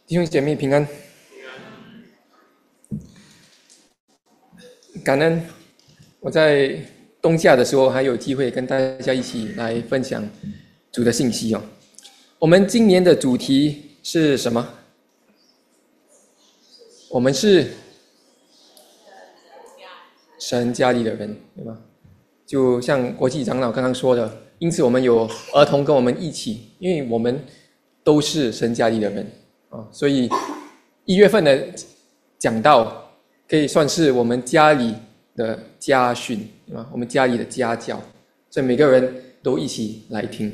弟兄姐妹平安，感恩我在冬假的时候还有机会跟大家一起来分享主的信息哦。我们今年的主题是什么？我们是神家里的人，对吗？就像国际长老刚刚说的，因此我们有儿童跟我们一起，因为我们都是神家里的人啊，所以1月份的讲道可以算是我们家里的家训，对吗？我们家里的家教，所以每个人都一起来听。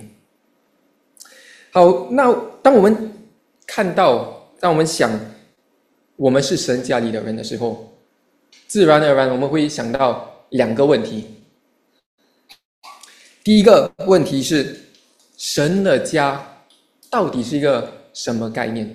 好，那当我们看到，当我们想我们是神家里的人的时候，自然而然我们会想到2个问题。第一个问题是，神的家到底是一个什么概念？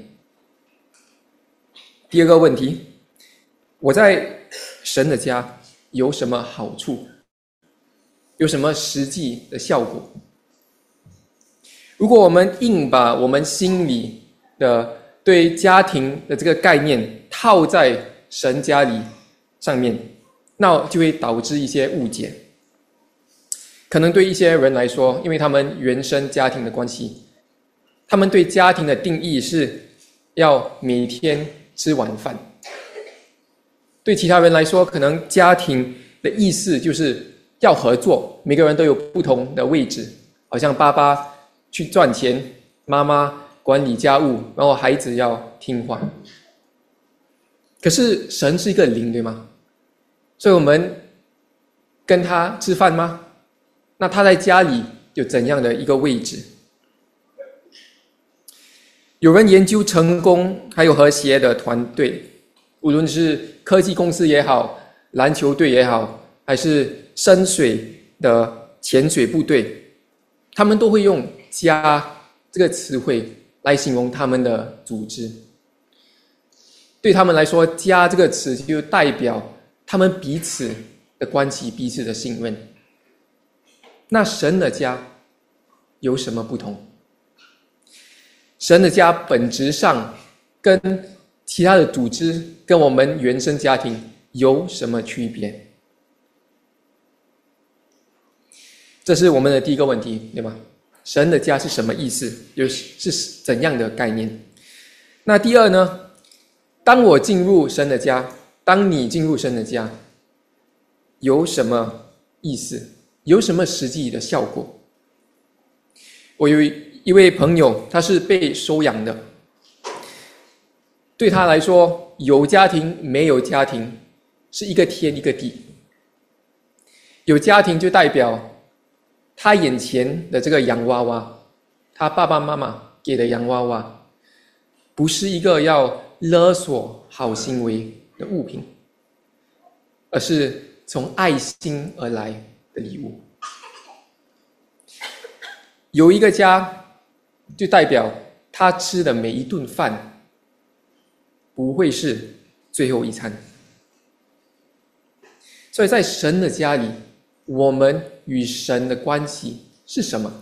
第二个问题，我在神的家有什么好处？有什么实际的效果？如果我们硬把我们心里的对家庭的这个概念套在神家里上面，那就会导致一些误解。可能对一些人来说，因为他们原生家庭的关系，他们对家庭的定义是要每天吃晚饭。对其他人来说，可能家庭的意思就是要合作，每个人都有不同的位置，好像爸爸去赚钱，妈妈管理家务，然后孩子要听话。可是神是一个灵，对吗？所以我们跟他吃饭吗？那他在家里有怎样的一个位置？有人研究成功还有和谐的团队，无论是科技公司也好，篮球队也好，还是深水的潜水部队，他们都会用家这个词汇来形容他们的组织。对他们来说，家这个词就代表他们彼此的关系，彼此的信任。那神的家有什么不同？神的家本质上跟其他的组织，跟我们原生家庭有什么区别？这是我们的第一个问题，对吗？神的家是什么意思？是怎样的概念？那第二呢？当我进入神的家，当你进入神的家，有什么意思？有什么实际的效果？我有一位朋友，他是被收养的。对他来说，有家庭没有家庭是一个天一个地。有家庭就代表他眼前的这个洋娃娃，他爸爸妈妈给的洋娃娃，不是一个要勒索好行为的物品，而是从爱心而来的礼物。有一个家，就代表他吃的每一顿饭不会是最后一餐。所以在神的家里，我们与神的关系是什么？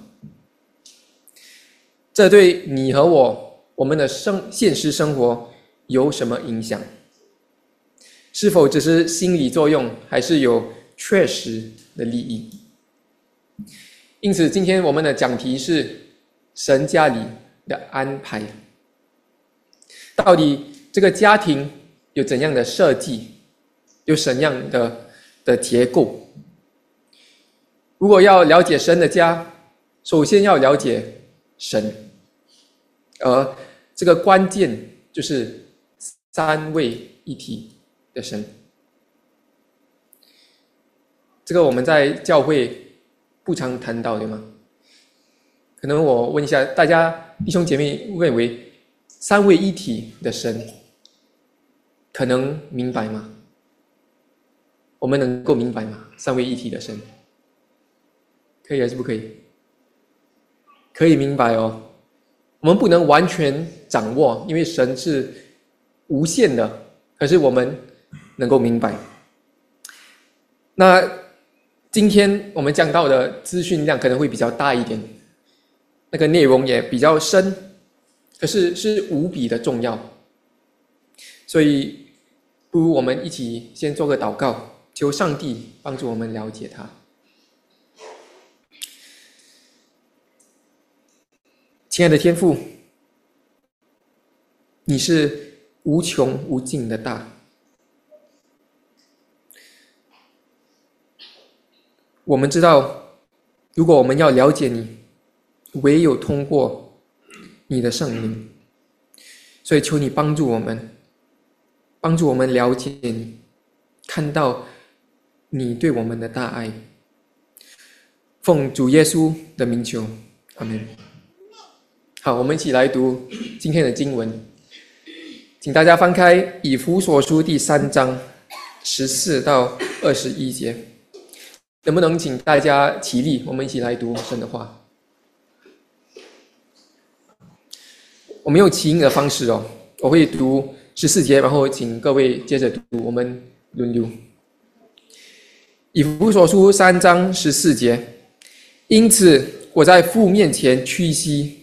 这对你和我们的现实生活有什么影响？是否只是心理作用，还是有确实的利益？因此今天我们的讲题是神家里的安排。到底这个家庭有怎样的设计，有怎样的结构？如果要了解神的家，首先要了解神，而这个关键就是3位一体的神。这个我们在教会不常谈到，对吗？可能我问一下大家，弟兄姐妹认为3位一体的神可能明白吗？我们能够明白吗？3位一体的神可以还是不可以？可以明白哦。我们不能完全掌握，因为神是无限的，可是我们能够明白。那今天我们讲到的资讯量可能会比较大一点，那个内容也比较深，可可是是无比的重要。所以不如我们一起先做个祷告，求上帝帮助我们了解它。亲爱的天父，你是无穷无尽的大，我们知道，如果我们要了解你，唯有通过你的圣灵。所以求你帮助我们，帮助我们了解你，看到你对我们的大爱。奉主耶稣的名求，阿们。好，我们一起来读今天的经文，请大家翻开以弗所书第3章14到21节。能不能请大家起立，我们一起来读神的话。我们用起音的方式我会读14节，然后请各位接着读，我们轮流。以弗所书3章14节，因此我在父面前屈膝，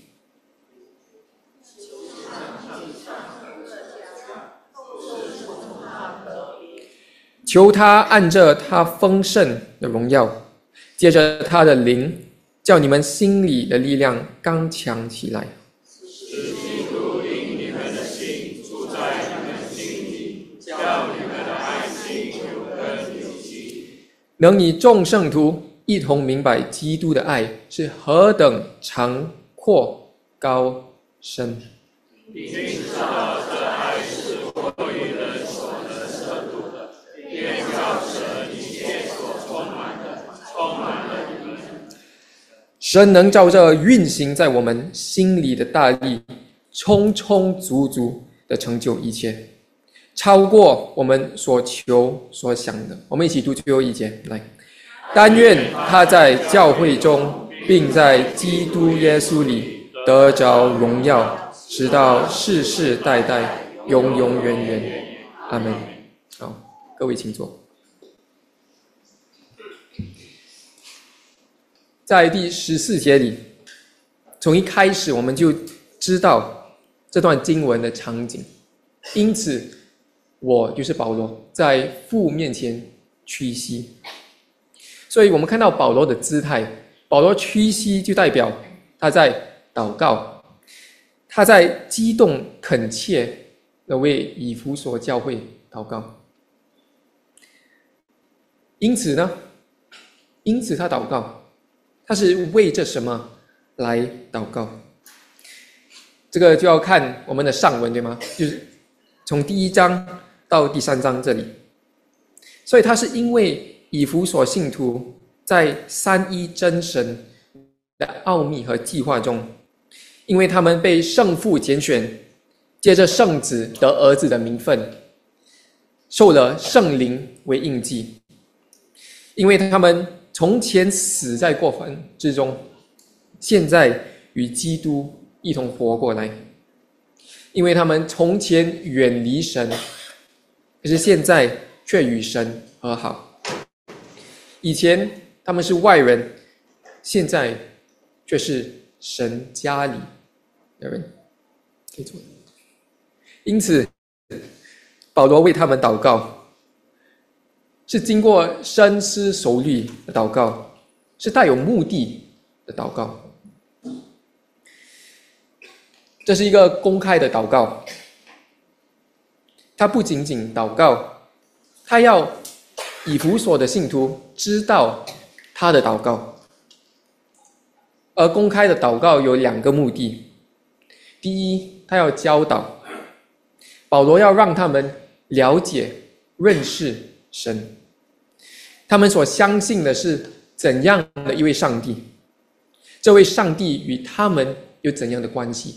求他按着他丰盛的荣耀，借着他的灵，叫你们心里的力量刚强起来。 使基督领你们的心住在你们心里，叫你们的爱心有根有基， 能以众圣徒一同明白基督的爱是何等长阔高深， 并知道这爱是过于人所能测度的，便叫神一切所充满了你们。 神能照着运行在我们心里的大力，充充足足的成就一切，超过我们所求所想的。我们一起读最后一节，来。但愿他在教会中，并在基督耶稣里得着荣耀，直到世世代代，永永远远。阿们。好，各位请坐。在第14节里，从一开始我们就知道这段经文的场景。因此，我就是保罗，在父面前屈膝。所以我们看到保罗的姿态，保罗屈膝就代表他在祷告，他在激动恳切的为以弗所教会祷告。因此他祷告，他是为着什么来祷告？这个就要看我们的上文，对吗？就是从第1章到第3章这里。所以他是因为以弗所信徒在三一真神的奥秘和计划中，因为他们被圣父拣选，借着圣子得儿子的名分，受了圣灵为印记，因为他们从前死在过犯之中，现在与基督一同活过来，因为他们从前远离神，可是现在却与神和好。以前他们是外人，现在却是神家里的人。可以做。因此保罗为他们祷告，是经过深思熟虑的祷告，是带有目的的祷告。这是一个公开的祷告，他不仅仅祷告，他要以弗所的信徒知道他的祷告。而公开的祷告有2个目的。第一，他要教导，保罗要让他们了解认识神，他们所相信的是怎样的一位上帝，这位上帝与他们有怎样的关系。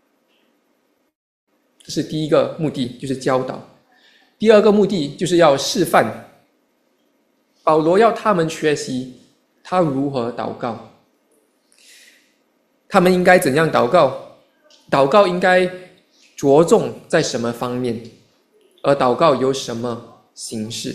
这是第一个目的，就是教导。第二个目的就是要示范，保罗要他们学习他如何祷告，他们应该怎样祷告，祷告应该着重在什么方面，而祷告有什么形式。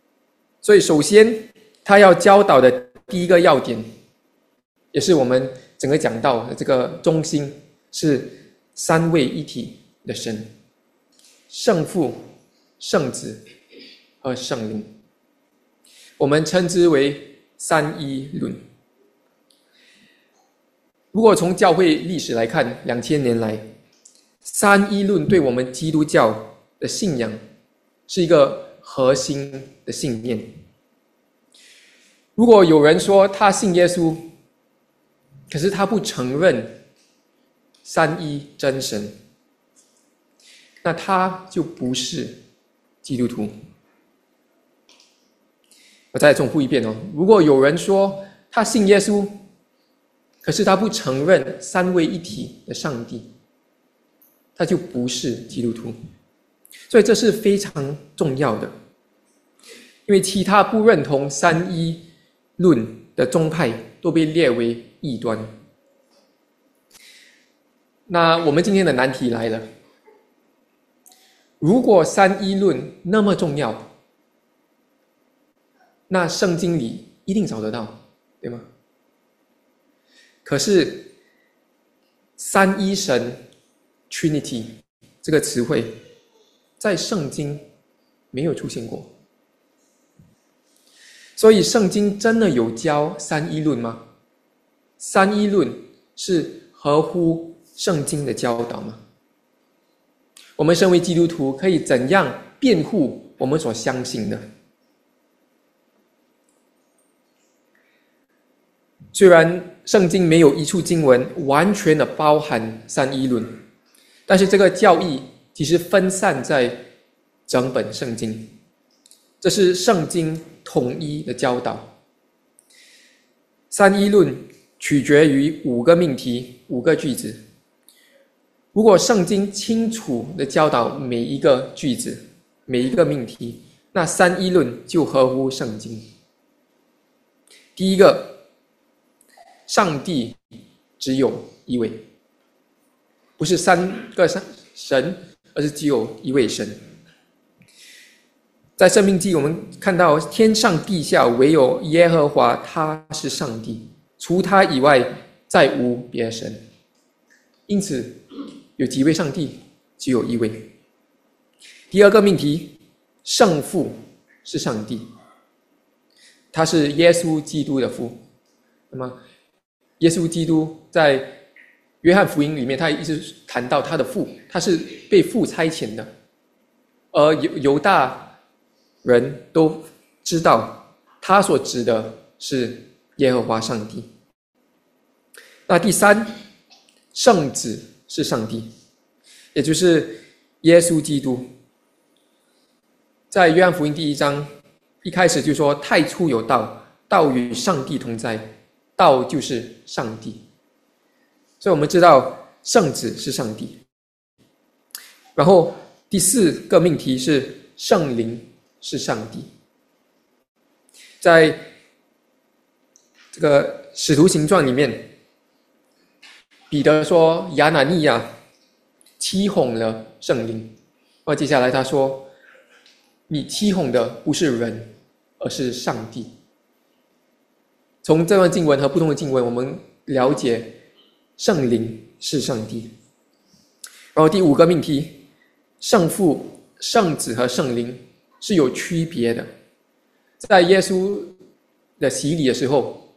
所以首先他要教导的第一个要点，也是我们整个讲道的这个中心是三位一体的神，圣父、圣子和圣灵，我们称之为三一论。如果从教会历史来看，2000年来，三一论对我们基督教的信仰是一个核心的信念。如果有人说他信耶稣，可是他不承认三一真神，那他就不是基督徒。我再重复一遍哦，如果有人说他信耶稣，可是他不承认三位一体的上帝，他就不是基督徒。所以这是非常重要的，因为其他不认同三一论的宗派都被列为异端。那我们今天的难题来了，如果三一论那么重要，那圣经里一定找得到，对吗？可是三一神 Trinity 这个词汇在圣经没有出现过，所以圣经真的有教三一论吗？三一论是合乎圣经的教导吗？我们身为基督徒可以怎样辩护我们所相信的？虽然圣经没有一处经文完全的包含三一论，但是这个教义其实分散在整本圣经，这是圣经统一的教导。三一论取决于5个命题、5个句子。如果圣经清楚的教导每一个句子、每一个命题，那三一论就合乎圣经。第一个，上帝只有一位，不是3个神，而是只有一位神。在申命记我们看到天上地下唯有耶和华，他是上帝，除他以外再无别神。因此有几位上帝？只有一位。第二个命题，圣父是上帝，他是耶稣基督的父。那么耶稣基督在约翰福音里面，他一直谈到他的父，他是被父差遣的，而犹大人都知道他所指的是耶和华上帝。那第三，圣子是上帝，也就是耶稣基督。在约翰福音第1章一开始就说，太初有道，道与上帝同在，道就是上帝。所以我们知道圣子是上帝。然后第4个命题是圣灵是上帝。在这个使徒行传里面，彼得说亚拿尼亚欺哄了圣灵，而接下来他说，你欺哄的不是人，而是上帝。从这段经文和不同的经文，我们了解圣灵是上帝。然后第5个命题，圣父、圣子和圣灵是有区别的。在耶稣的洗礼的时候，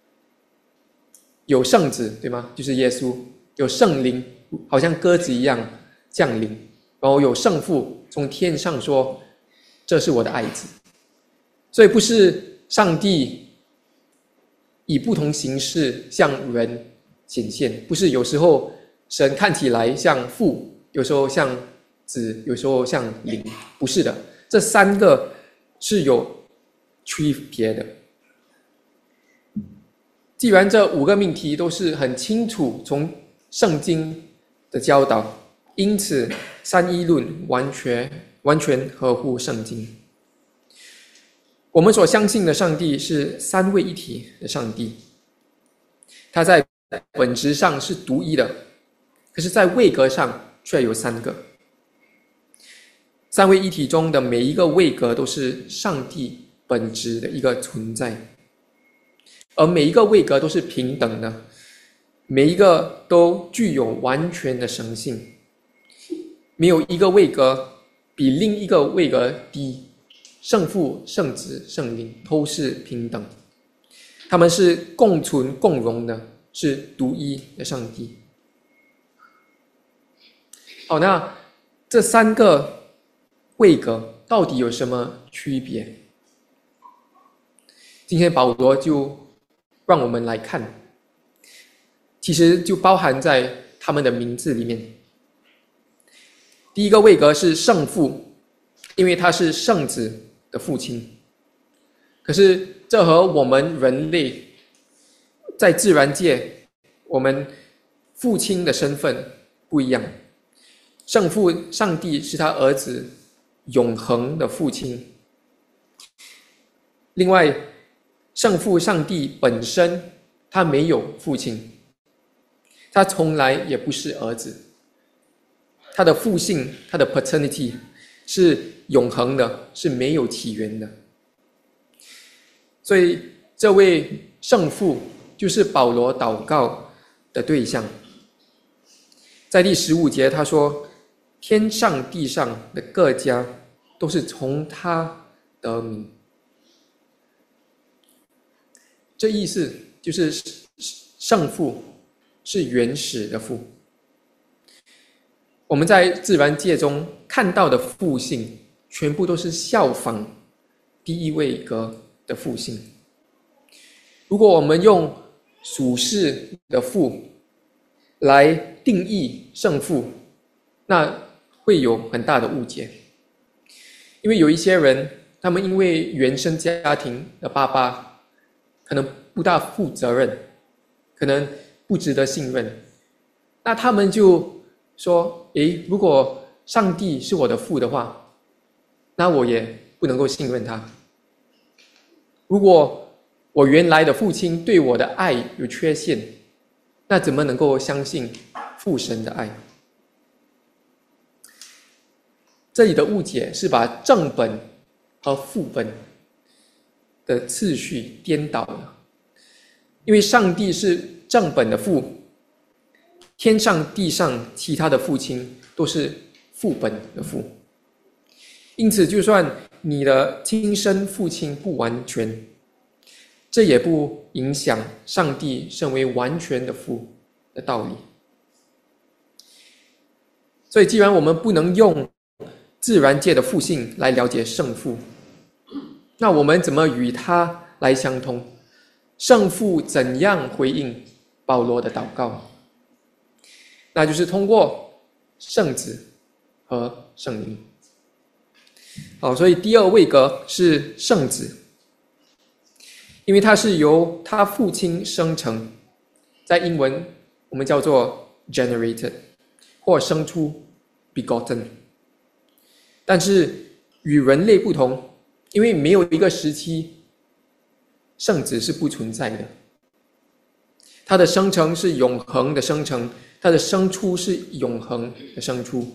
有圣子，对吗？就是耶稣。有圣灵，好像鸽子一样降临。然后有圣父从天上说，这是我的爱子。所以不是上帝以不同形式向人显现，不是有时候神看起来像父，有时候像子，有时候像灵，不是的。这3个是有区别的。既然这5个命题都是很清楚从圣经的教导，因此三一论完全合乎圣经。我们所相信的上帝是3位一体的上帝，他在本质上是独一的，可是在位格上却有3个。3位一体中的每一个位格都是上帝本质的一个存在，而每一个位格都是平等的， 每一个都具有完全的神性，没有一个位格比另一个位格低。圣父、圣子、圣灵都是平等，他们是共存共荣的，是独一的上帝。好，那这三个位格到底有什么区别？今天保罗就让我们来看，其实就包含在他们的名字里面。第一个位格是圣父，因为他是圣子的父亲。可是这和我们人类在自然界我们父亲的身份不一样。圣父上帝是他儿子永恒的父亲。另外，圣父上帝本身他没有父亲，他从来也不是儿子，他的父性，他的 paternity 是永恒的，是没有起源的。所以这位圣父就是保罗祷告的对象。在第15节他说，天上地上的各家都是从他得名。这意思就是圣父是原始的父。我们在自然界中看到的父性全部都是效仿第一位格的父性。如果我们用属世的父来定义圣父，那会有很大的误解。因为有一些人，他们因为原生家庭的爸爸可能不大负责任，可能不值得信任，那他们就说，如果上帝是我的父的话，那我也不能够信任他。如果我原来的父亲对我的爱有缺陷，那怎么能够相信父神的爱？这里的误解是把正本和副本的次序颠倒了。因为上帝是正本的父，天上地上其他的父亲都是副本的父。因此就算你的亲生父亲不完全，这也不影响上帝身为完全的父的道理。所以既然我们不能用自然界的父性来了解圣父，那我们怎么与他来相通？圣父怎样回应保罗的祷告？那就是通过圣子和圣灵。好，所以第二位格是圣子，因为他是由他父亲生成，在英文我们叫做 generated 或生出 begotten。但是与人类不同，因为没有一个时期圣子是不存在的，他的生成是永恒的生成，他的生出是永恒的生出。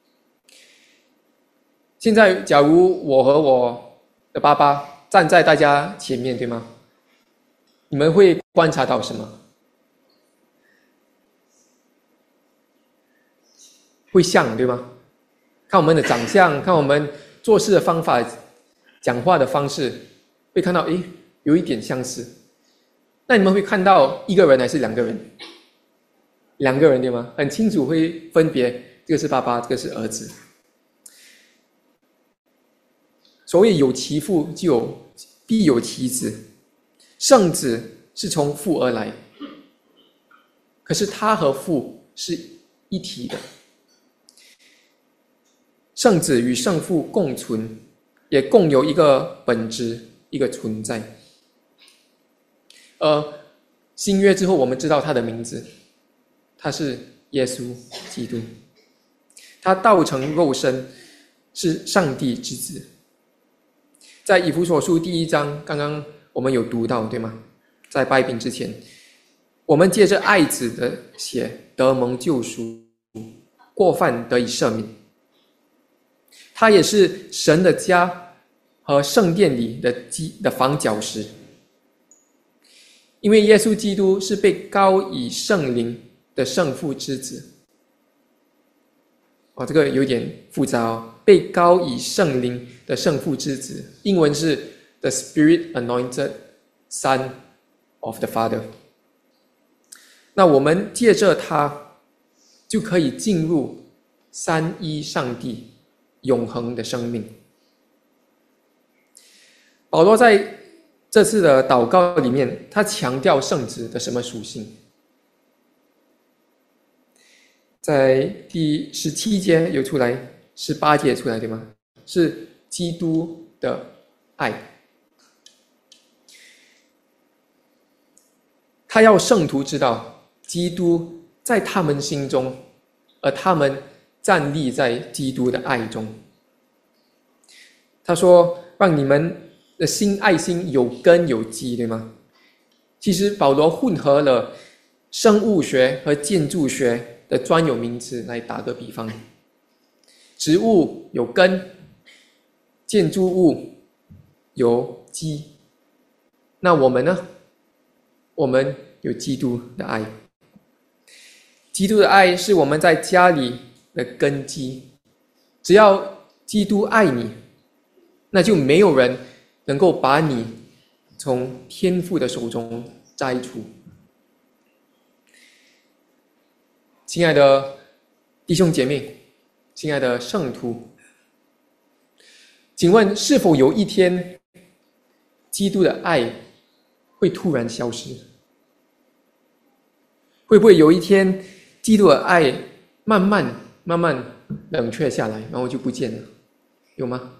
现在假如我和我的爸爸站在大家前面，对吗？你们会观察到什么？会像，对吗？看我们的长相，看我们做事的方法，讲话的方式，会看到有一点相似。那你们会看到一个人还是两个人？两个人，对吗？很清楚会分别，这个是爸爸，这个是儿子。所谓有其父就必有其子，圣子是从父而来，可是他和父是一体的。圣子与圣父共存，也共有一个本质，一个存在。新约之后我们知道他的名字，他是耶稣基督，他道成肉身，是上帝之子。在以弗所书第1章，刚刚我们有读到，对吗？在拜饼之前，我们借着爱子的血得蒙救赎，过犯得以赦免。他也是神的家和圣殿里的房角石。 因为耶稣基督是被高以圣灵的圣父之子。这个有点复杂哦。被高以圣灵的圣父之子，英文是 The Spirit Anointed Son of the Father。那我们借着他，就可以进入三一上帝永恒的生命。保罗在这次的祷告里面，他强调圣子的什么属性？在第17节有出来，18节出来，对吗？是基督的爱。他要圣徒知道，基督在他们心中，而他们站立在基督的爱中。他说，让你们的爱心有根有基，对吗？其实保罗混合了生物学和建筑学的专有名词来打个比方。植物有根，建筑物有基。那我们呢？我们有基督的爱。基督的爱是我们在家里的根基。只要基督爱你，那就没有人能够把你从天父的手中摘除。亲爱的弟兄姐妹，亲爱的圣徒，请问是否有一天，基督的爱会突然消失？会不会有一天，基督的爱慢慢冷却下来，然后就不见了？有吗？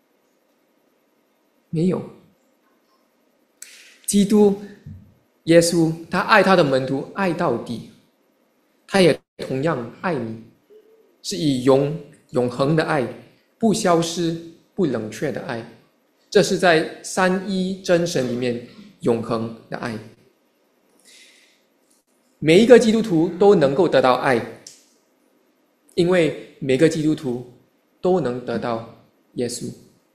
没有。基督耶稣他爱他的门徒爱到底，他也同样爱你，是以永恒的爱，不消失不冷却的爱。这是在三一真神里面永恒的爱。每一个基督徒都能够得到爱，因为每个基督徒都能得到耶稣。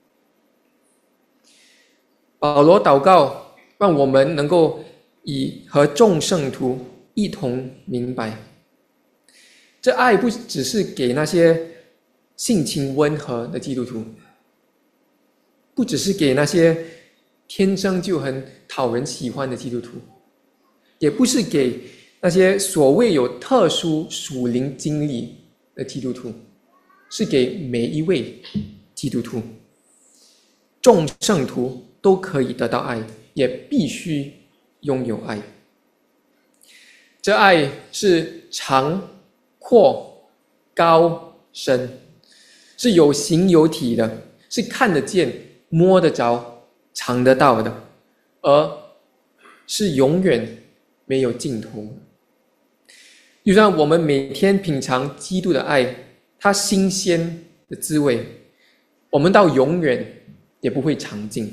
保罗祷告，让我们能够和众圣徒一同明白，这爱不只是给那些性情温和的基督徒，不只是给那些天生就很讨人喜欢的基督徒，也不是给那些所谓有特殊属灵经历的基督徒，是给每一位基督徒。众圣徒都可以得到爱，也必须拥有爱。这爱是长、阔、高、深，是有形有体的，是看得见、摸得着、尝得到的，而是永远没有尽头。就像我们每天品尝基督的爱，它新鲜的滋味，我们到永远也不会尝尽。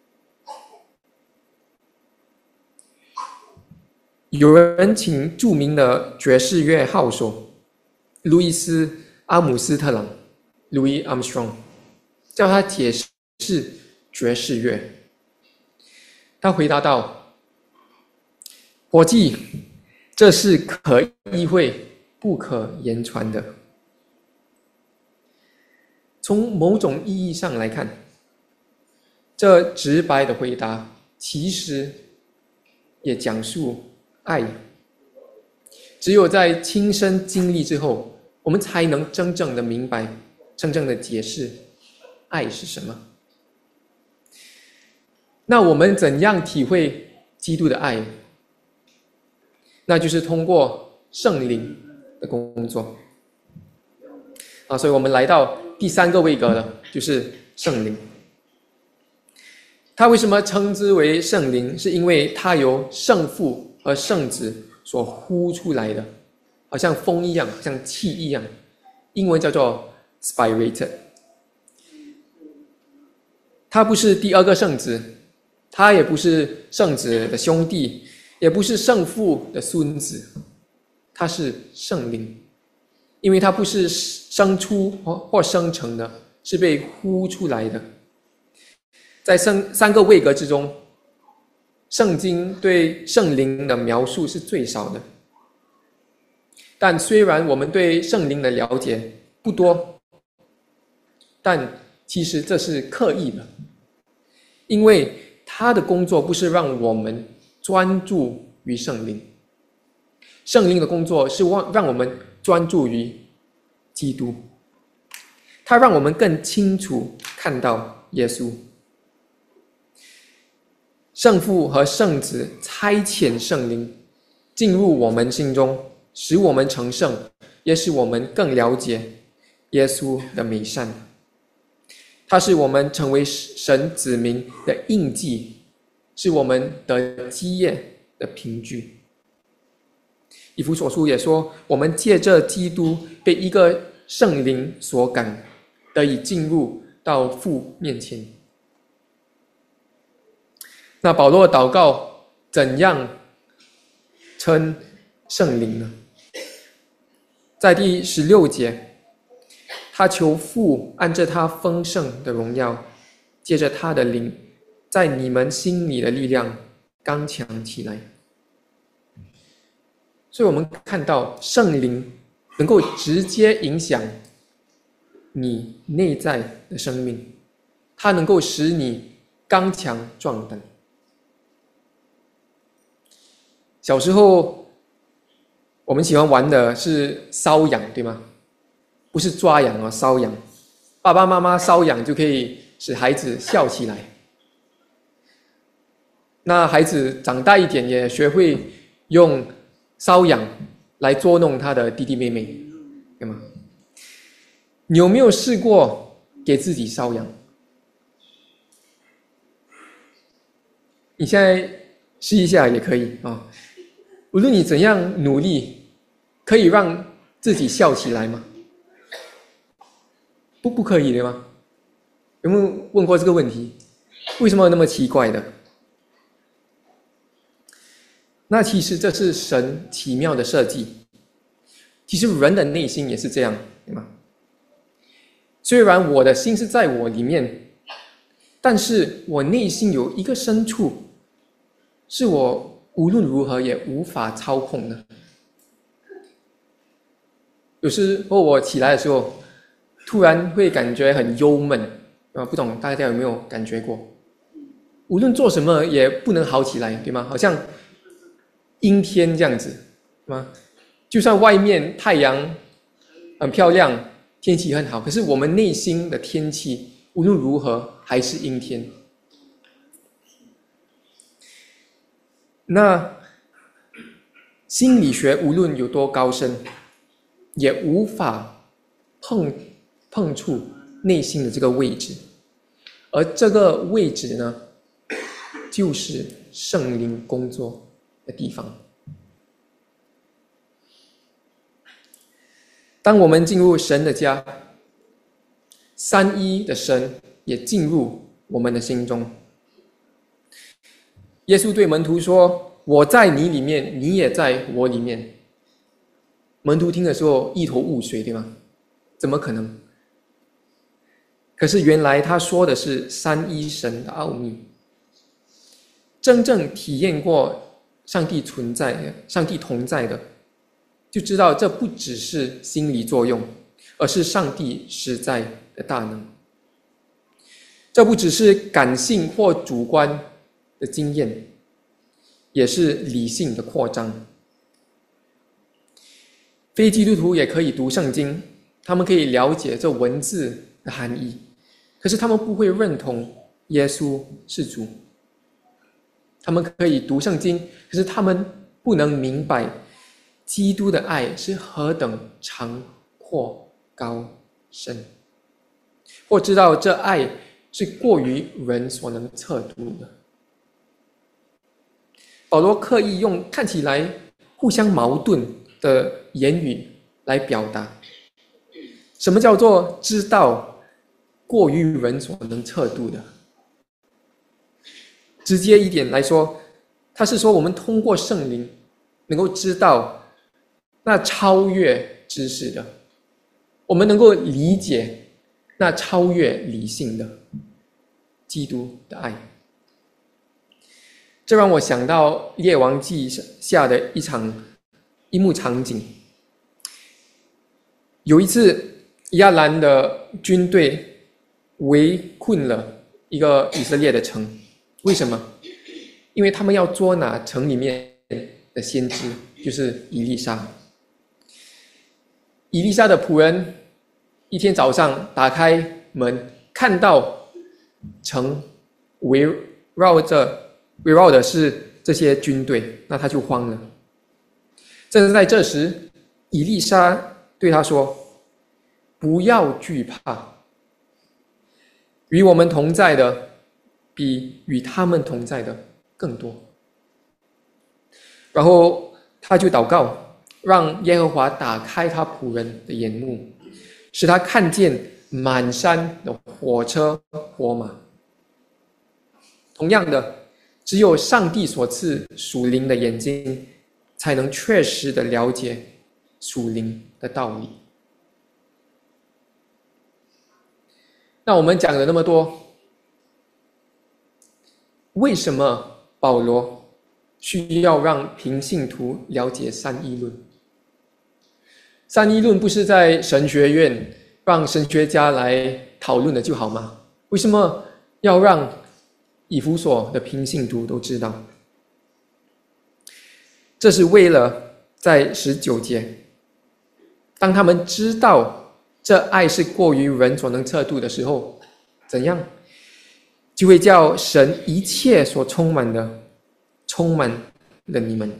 有人请著名的爵士乐号手路易斯·阿姆斯特朗 （Louis Armstrong） 叫他解释爵士乐。他回答道：“伙计，这是可意会不可言传的。”从某种意义上来看，这直白的回答其实也讲述爱。只有在亲身经历之后，我们才能真正的明白，真正的解释爱是什么。那我们怎样体会基督的爱？那就是通过圣灵的工作。所以我们来到第3个位格了，就是圣灵。它为什么称之为圣灵？是因为它由圣父和圣子所呼出来的，好像风一样，像气一样，英文叫做 spirated。 它不是第2个圣子，它也不是圣子的兄弟，也不是圣父的孙子，它是圣灵。因为它不是生出或生成的，是被呼出来的。在3个位格之中， 圣经对圣灵的描述是最少的。但虽然我们对圣灵的了解不多，但其实这是刻意的，因为他的工作不是让我们专注于圣灵，圣灵的工作是让我们专注于基督，他让我们更清楚看到耶稣。圣父和圣子差遣圣灵进入我们心中，使我们成圣，也使我们更了解耶稣的美善。它是我们成为神子民的印记，是我们得基业的凭据。以弗所书也说，我们借着基督被一个圣灵所感，得以进入到父面前。那保罗的祷告怎样称圣灵呢？在第16节，他求父按着他丰盛的荣耀，借着他的灵，在你们心里的力量刚强起来。所以我们看到圣灵能够直接影响你内在的生命，它能够使你刚强壮胆。小时候我们喜欢玩的是搔痒，对吗？不是抓痒哦，搔痒。爸爸妈妈搔痒就可以使孩子笑起来。那孩子长大一点也学会用搔痒来捉弄他的弟弟妹妹，对吗？你有没有试过给自己搔痒？你现在试一下也可以啊。无论你怎样努力，可以让自己笑起来吗？不可以的吗？有没有问过这个问题？为什么那么奇怪的？那其实这是神奇妙的设计。其实人的内心也是这样，对吗？虽然我的心是在我里面，但是我内心有一个深处，是我无论如何也无法操控的。有时候我起来的时候，突然会感觉很忧闷，不懂大家有没有感觉过？无论做什么也不能好起来，对吗？好像阴天这样子，对吗？就算外面太阳很漂亮，天气很好，可是我们内心的天气无论如何还是阴天。那心理学无论有多高深，也无法碰触内心的这个位置，而这个位置呢，就是圣灵工作的地方。当我们进入神的家，三一的神也进入我们的心中。耶稣对门徒说，我在你里面，你也在我里面。门徒听的时候一头雾水，对吗？怎么可能？可是原来他说的是三一神的奥秘。真正体验过上帝存在、上帝同在的，就知道这不只是心理作用，而是上帝实在的大能。这不只是感性或主观的经验，也是理性的扩张。非基督徒也可以读圣经，他们可以了解这文字的含义，可是他们不会认同耶稣是主。他们可以读圣经，可是他们不能明白基督的爱是何等长阔高深，或知道这爱是过于人所能测度的。保罗刻意用看起来互相矛盾的言语来表达，什么叫做知道过于人所能测度的？直接一点来说，他是说我们通过圣灵能够知道那超越知识的，我们能够理解那超越理性的基督的爱。 这让我想到《列王记》下的一幕场景。有一次，亚兰的军队围困了一个以色列的城，为什么？因为他们要捉拿城里面的先知，就是以利沙。以利沙的仆人一天早上打开门，看到城围绕的是这些军队，那他就慌了。正是在这时，以利沙对他说：“不要惧怕，与我们同在的比与他们同在的更多。”然后他就祷告，让耶和华打开他仆人的眼目，使他看见满山的火车火马。同样的，只有上帝所赐属灵的眼睛，才能确实的了解属灵的道理。那我们讲了那么多，为什么保罗需要让平信徒了解三一论？三一论不是在神学院让神学家来讨论的就好吗？为什么要让以弗所的平信徒都知道？这是为了在19节，当他们知道这爱是过于人所能测度的时候，怎样？就会叫神一切所充满了你们。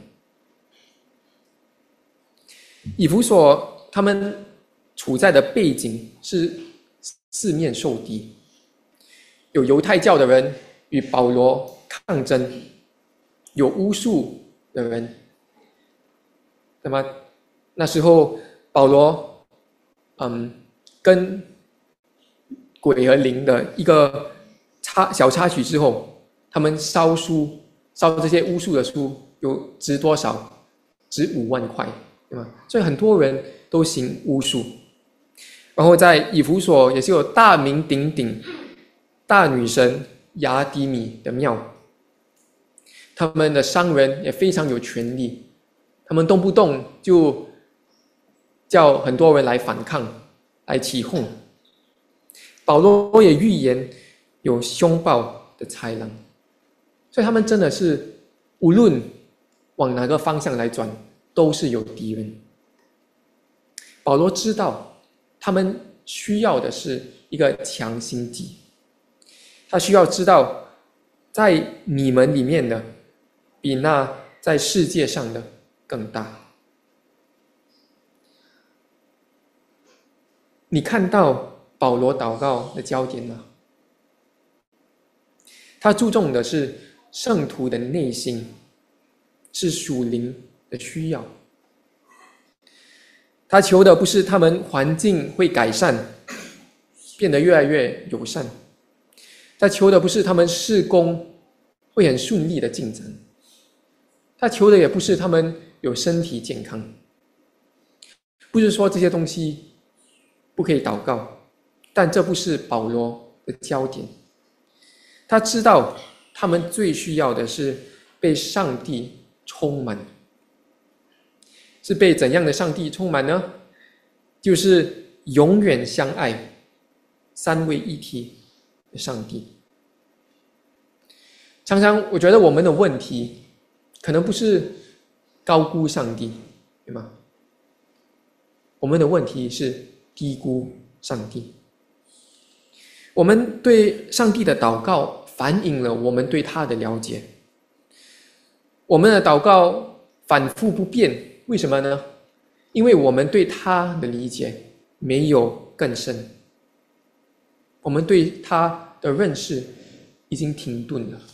以弗所他们处在的背景是四面受敌，有犹太教的人与保罗抗争，有巫术的人。那么那时候保罗跟鬼和灵的一个小插曲之后，他们烧这些巫术的书，有值多少？值5万块，对吗？所以很多人都行巫术。然后在以弗所也是有大名鼎鼎大女神雅底米的庙，他们的商人也非常有权力，他们动不动就叫很多人来反抗，来起哄。保罗也预言有凶暴的豺狼，所以他们真的是无论往哪个方向来转，都是有敌人。保罗知道他们需要的是一个强心剂，他需要知道在你们里面的比那在世界上的更大。你看到保罗祷告的焦点吗？他注重的是圣徒的内心，是属灵的需要。他求的不是他们环境会改善，变得越来越友善，他求的不是他们事工会很顺利的进展，他求的也不是他们有身体健康。不是说这些东西不可以祷告，但这不是保罗的焦点。他知道他们最需要的是被上帝充满。是被怎样的上帝充满呢？就是永远相爱、三位一体的上帝。常常我觉得我们的问题可能不是高估上帝，对吗？我们的问题是低估上帝。我们对上帝的祷告反映了我们对他的了解。我们的祷告反复不变，为什么呢？因为我们对他的理解没有更深，我们对他的认识已经停顿了。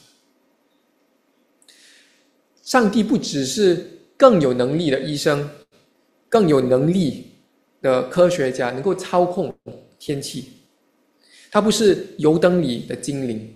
上帝不只是更有能力的医生，更有能力的科学家，能够操控天气。他不是油灯里的精灵，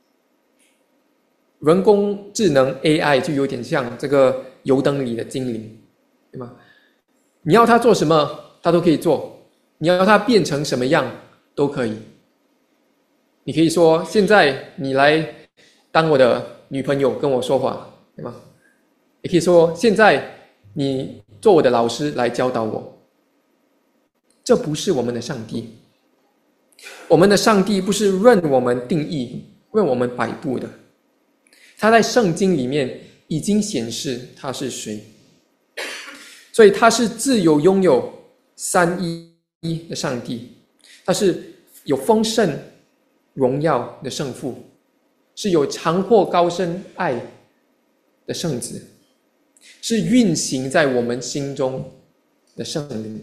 人工智能 AI 就有点像这个油灯里的精灵，对吗？你要他做什么他都可以做，你要他变成什么样都可以。你可以说现在你来当我的女朋友跟我说话，对吗？也可以说现在你做我的老师来教导我。这不是我们的上帝。我们的上帝不是任我们定义、任我们摆布的。他在圣经里面已经显示他是谁，所以他是自由拥有三一的上帝，他是有丰盛荣耀的圣父，是有长阔高深爱的圣子，是运行在我们心中的圣灵。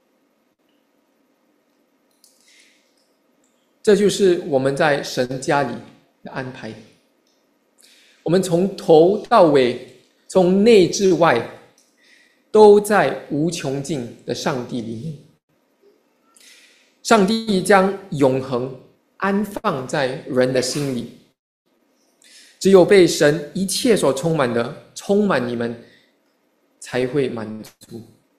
这就是我们在神家里的安排。我们从头到尾，从内至外，都在无穷尽的上帝里面。上帝将永恒安放在人的心里，只有被神一切所充满的，充满你们，才会满足。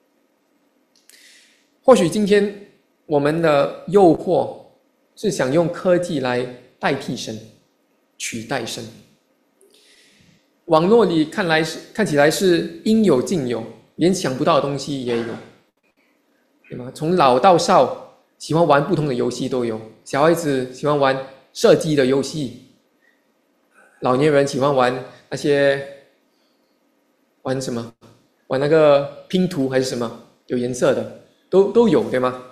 或许今天我们的诱惑是想用科技来代替神，取代神。网络里看起来是应有尽有，连想不到的东西也有，对吗？从老到少，喜欢玩不同的游戏都有。小孩子喜欢玩射击的游戏，老年人喜欢玩那些玩什么？玩那个拼图还是什么？有颜色的都有，对吗？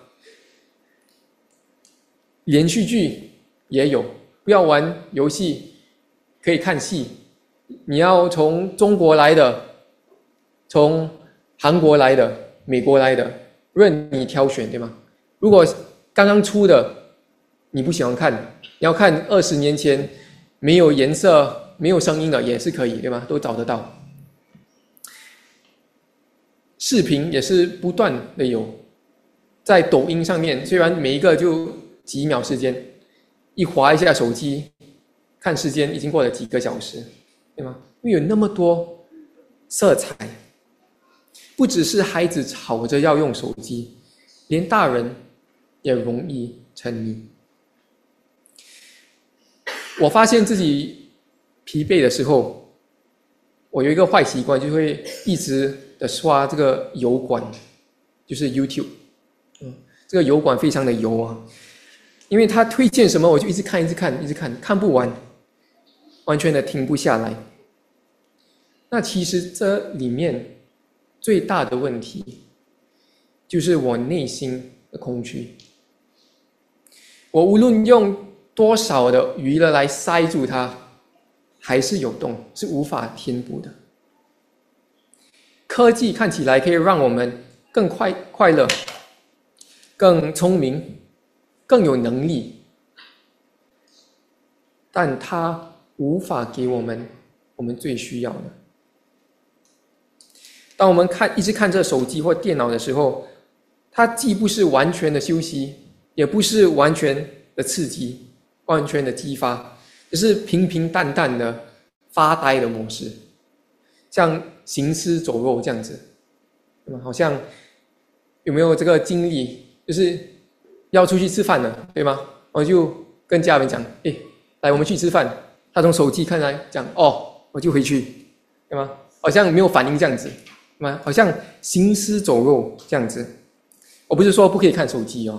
连续剧也有，不要玩游戏，可以看戏。你要从中国来的，从韩国来的，美国来的，任你挑选，对吗？如果刚刚出的你不喜欢看，你要看20年前没有颜色、没有声音的也是可以，对吗？都找得到。视频也是不断的有，在抖音上面，虽然每一个就几秒时间，一滑一下手机，看时间已经过了几个小时，对吗？因为有那么多色彩，不只是孩子吵着要用手机，连大人也容易沉迷。我发现自己疲惫的时候，我有一个坏习惯，就会一直的刷这个油管，就是 YouTube。这个油管非常的油啊，因为他推荐什么我就一直看，看不完，完全的停不下来。那其实这里面最大的问题，就是我内心的空虚。我无论用多少的娱乐来塞住它，还是有洞，是无法填补的。科技看起来可以让我们更快乐，更聪明，更有能力，但它无法给我们最需要的。当我们一直看这手机或电脑的时候，它既不是完全的休息，也不是完全的刺激，完全的激发，只是平平淡淡的发呆的模式，像行尸走肉这样子，对吗？好像有没有这个经历，就是要出去吃饭了，对吗？我就跟家人讲，来我们去吃饭，他从手机看来讲，我就回去，对吗？好像没有反应这样子，对吗？好像行尸走肉这样子。我不是说不可以看手机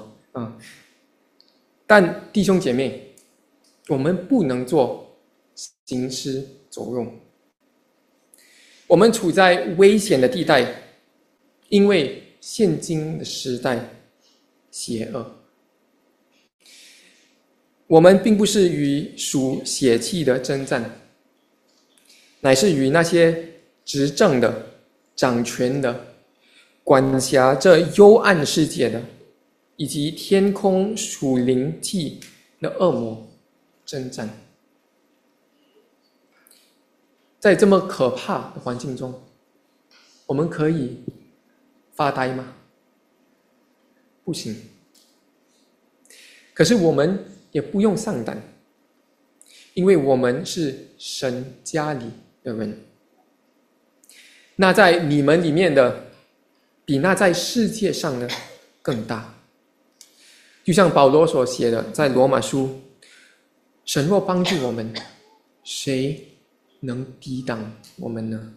但弟兄姐妹，我们不能做行尸走肉。我们处在危险的地带，因为现今的时代邪恶。我们并不是与属血气的征战，乃是与那些执政的、掌权的、管辖这幽暗世界的，以及天空属灵气的恶魔征战。在这么可怕的环境中，我们可以发呆吗？不行。可是我们也不用丧胆，因为我们是神家里的人。那在你们里面的，比那在世界上的更大。就像保罗所写的，在罗马书，神若帮助我们，谁能抵挡我们呢？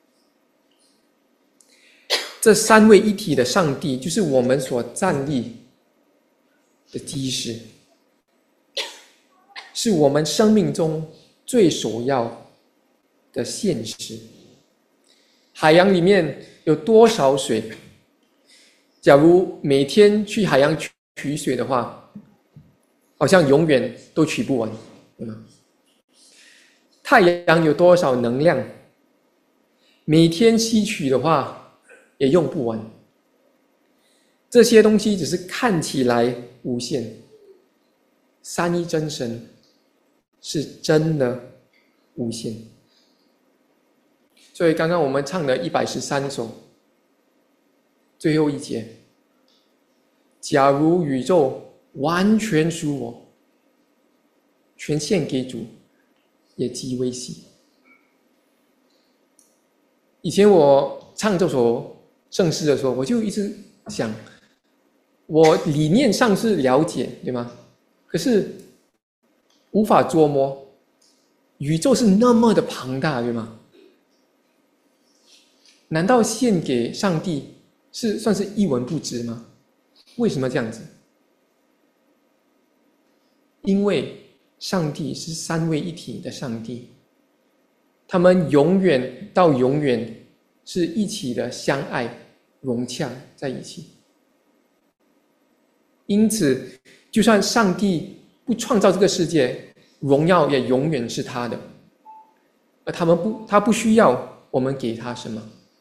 这三位一体的上帝，就是我们所站立的基石，是我们生命中最首要的现实。海洋里面有多少水？假如每天去海洋取水的话，好像永远都取不完，对吗？太阳有多少能量？每天吸取的话也用不完。这些东西只是看起来无限，三一真神是真的无限。所以刚刚我们唱的113首最后一节，假如宇宙完全属我，全献给主，也极为喜。以前我唱这首圣诗的时候，我就一直想，我理念上是了解，对吗？可是无法捉摸，宇宙是那么的庞大，对吗？难道献给上帝算是一文不值吗？为什么这样子？因为上帝是三位一体的上帝，他们永远到永远是一起的相爱融洽在一起。因此就算上帝不创造这个世界，荣耀也永远是他的，而他不需要我们给他什么。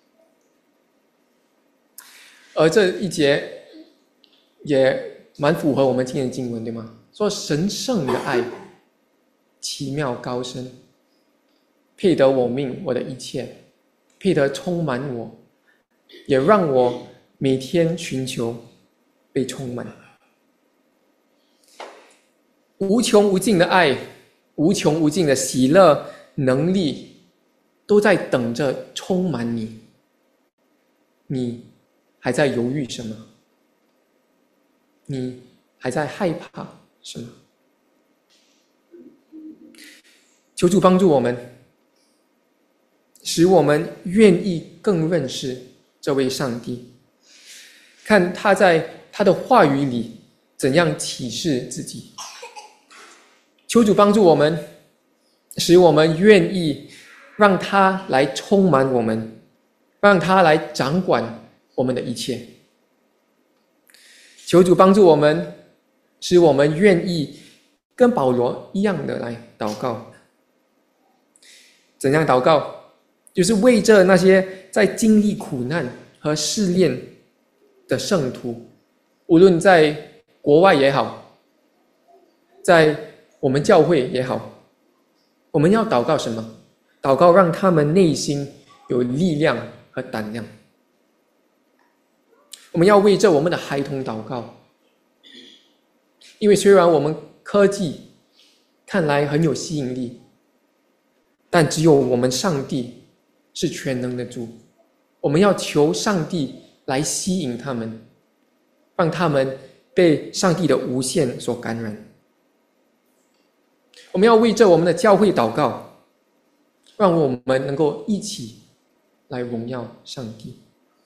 而这一节也蛮符合我们今天的经文，对吗？说神圣的爱奇妙高深，配得我命，我的一切，配得充满我，也让我每天寻求被充满。无穷无尽的爱，无穷无尽的喜乐能力，都在等着充满你。你还在犹豫什么？你还在害怕什么？求主帮助我们，使我们愿意更认识这位上帝，看他在他的话语里怎样启示自己。求主帮助我们，使我们愿意让他来充满我们，让他来掌管我们的一切。求主帮助我们，使我们愿意跟保罗一样的来祷告。怎样祷告？就是为着那些在经历苦难和试炼的圣徒，无论在国外也好，在我们教会也好，我们要祷告什么？祷告让他们内心有力量和胆量。我们要为着我们的孩童祷告，因为虽然我们科技看来很有吸引力，但只有我们上帝是全能的主。我们要求上帝来吸引他们，让他们被上帝的无限所感染。我们要为着我们的教会祷告，让我们能够一起来荣耀上帝。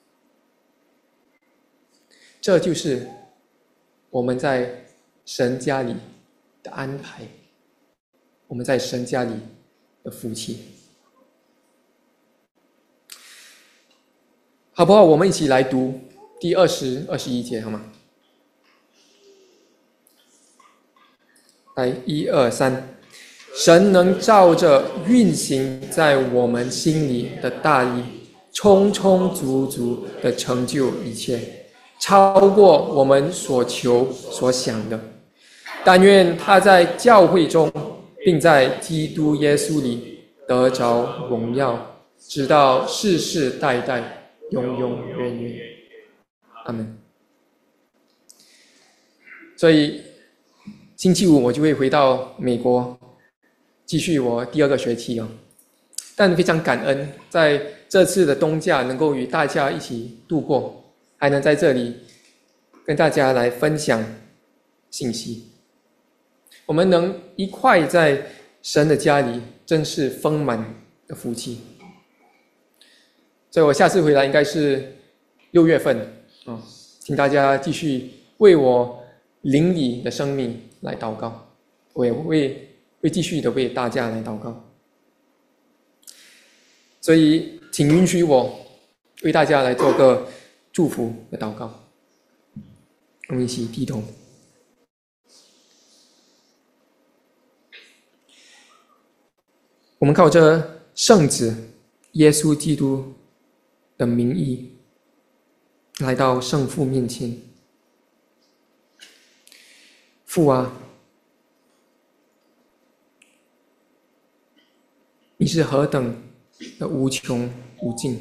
这就是我们在神家里的安排，我们在神家里的福气。好不好？我们一起来读第20、21节，好吗？来，1、2、3。神能照着运行在我们心里的大力，充充足足的成就一切，超过我们所求所想的。但愿他在教会中，并在基督耶稣里得着荣耀，直到世世代代，永永远远。阿们。所以星期五我就会回到美国，继续我第2个学期。但非常感恩，在这次的冬假能够与大家一起度过，还能在这里跟大家来分享信息。我们能一块在神的家里，真是丰满的福气。所以我下次回来应该是6月份啊，请大家继续为我灵里的生命来祷告，我也会继续的为大家来祷告。所以请允许我为大家来做个祝福的祷告。我们一起低头。我们靠着圣子耶稣基督的名义来到圣父面前。父啊，你是何等的无穷无尽！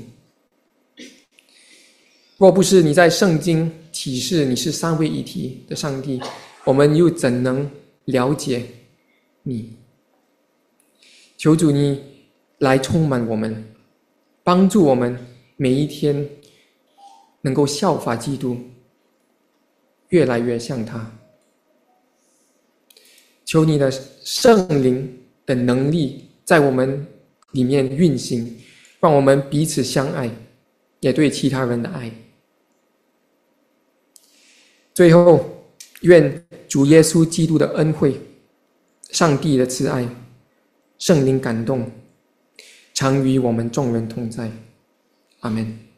若不是你在圣经启示你是三位一体的上帝，我们又怎能了解你？求主你来充满我们，帮助我们每一天能够效法基督，越来越像他。求你的圣灵的能力在我们里面运行，让我们彼此相爱，也对其他人的爱。最后，愿主耶稣基督的恩惠、上帝的慈爱、圣灵感动，常与我们众人同在。阿们。